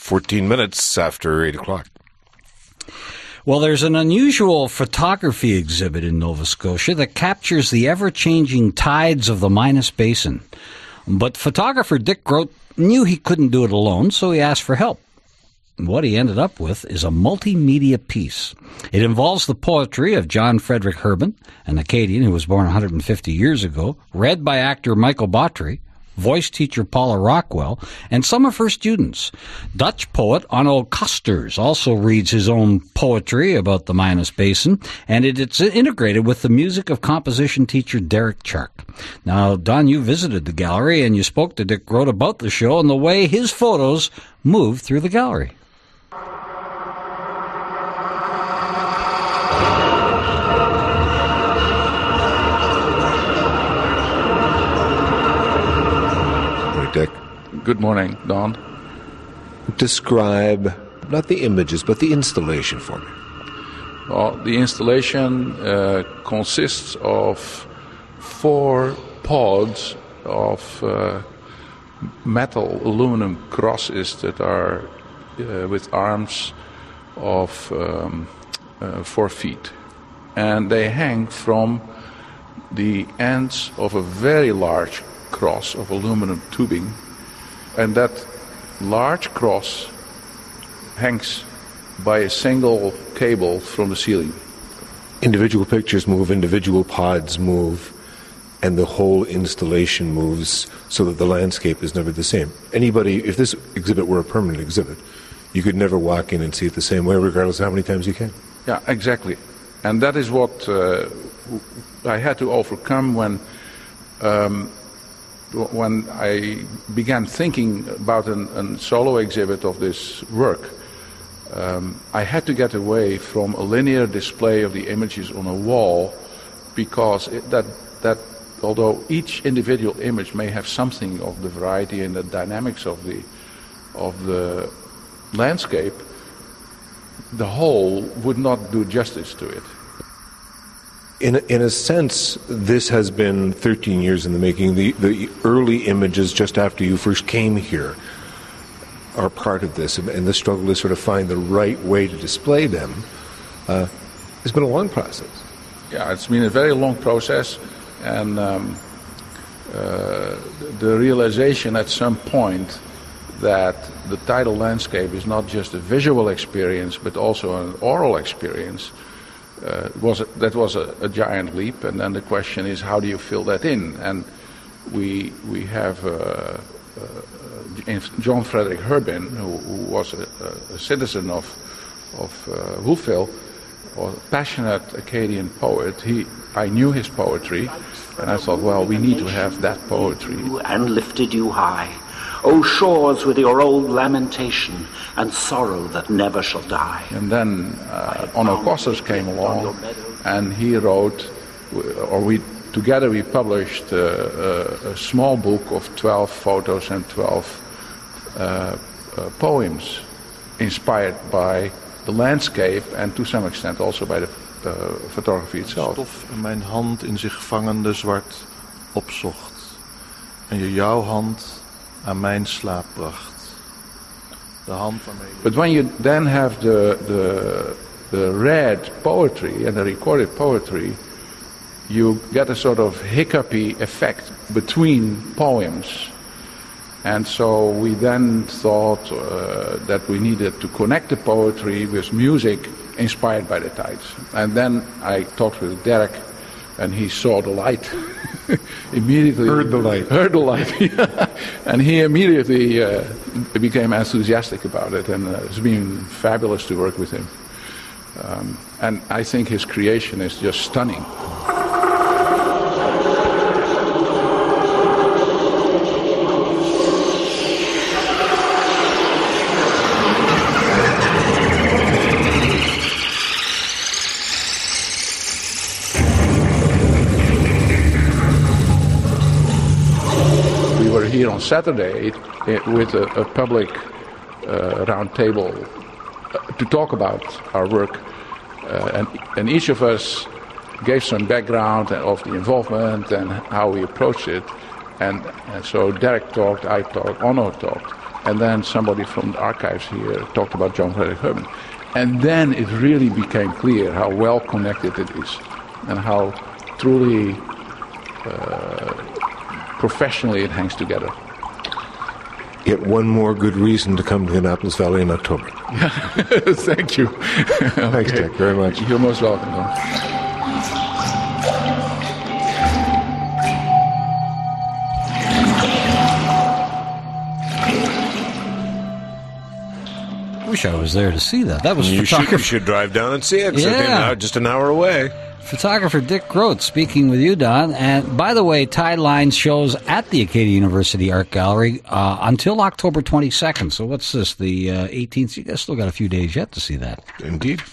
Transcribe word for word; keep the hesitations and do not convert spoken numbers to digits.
fourteen minutes after eight o'clock. Well, there's an unusual photography exhibit in Nova Scotia that captures the ever-changing tides of the Minas Basin. But photographer Dick Grote knew he couldn't do it alone, so he asked for help. What he ended up with is a multimedia piece. It involves the poetry of John Frederick Herbin, an Acadian who was born one hundred fifty years ago, read by actor Michael Botry, voice teacher Paula Rockwell, and some of her students. Dutch poet Onno Kosters also reads his own poetry about the Minas Basin, and it, it's integrated with the music of composition teacher Derek Chark. Now, Don, you visited the gallery, and you spoke to Dick Grote about the show and the way his photos moved through the gallery. Dick. Good morning, Don. Describe not the images, but the installation for me. Well, the installation uh, consists of four pods of uh, metal aluminum crosses that are uh, with arms of um, uh, four feet. And they hang from the ends of a very large cross of aluminum tubing, and that large cross hangs by a single cable from the ceiling. Individual pictures move, individual pods move, and the whole installation moves so that the landscape is never the same. Anybody, if this exhibit were a permanent exhibit, you could never walk in and see it the same way, regardless of how many times you came. Yeah, exactly. And that is what uh, I had to overcome when um, when I began thinking about an, an solo exhibit of this work. Um, I had to get away from a linear display of the images on a wall, because it, that that although each individual image may have something of the variety and the dynamics of the of the landscape, the whole would not do justice to it. In a, in a sense, this has been thirteen years in the making. The, the early images just after you first came here are part of this, and, and the struggle to sort of find the right way to display them uh, has been a long process. Yeah, it's been a very long process, and um, uh, the realization at some point that the tidal landscape is not just a visual experience, but also an oral experience. Uh, was a, that was a, a giant leap, and then the question is, how do you fill that in? And we we have uh, uh, John Frederick Herbin, who, who was a, a citizen of of uh, Wolfville, a passionate Acadian poet. He I knew his poetry, and I thought, well, we need to have that poetry. And lifted you high, O shores, with your old lamentation and sorrow that never shall die. And then uh, Onno Kosters came along, and he wrote, or we together we published uh, a, a small book of twelve photos and twelve uh, uh, poems, inspired by the landscape and to some extent also by the uh, photography itself. Stof in mijn hand in zich vangende zwart opzocht, en je jouw hand aan mijn slaap bracht. De hand waarmee... But when you then have the, the, the read poetry and the recorded poetry, you get a sort of hiccupy effect between poems. And so we then thought uh, that we needed to connect the poetry with music inspired by the tides. And then I talked with Derek, and he saw the light. Immediately heard the light. Heard the light, and he immediately uh, became enthusiastic about it, and uh, it's been fabulous to work with him. Um, and I think his creation is just stunning. Here on Saturday it, with a, a public uh, round table uh, to talk about our work, uh, and, and each of us gave some background of the involvement and how we approached it, and, and so Derek talked, I talked, Onno talked, And then somebody from the archives here talked about John Frederick Herman. And then it really became clear how well connected it is and how truly uh, professionally it hangs together. Yet one more good reason to come to the Annapolis Valley in October. Thank you. Thanks, Okay. Dick, very much. You're most welcome, Don. Wish I was there to see that. That was You should, photographer. you should drive down and see it. 'Cause it's Yeah. just an hour away. Photographer Dick Groth speaking with you, Don. And by the way, Tide Lines shows at the Acadia University Art Gallery uh, until October twenty-second. So what's this, the uh, eighteenth? You guys still got a few days yet to see that. Indeed.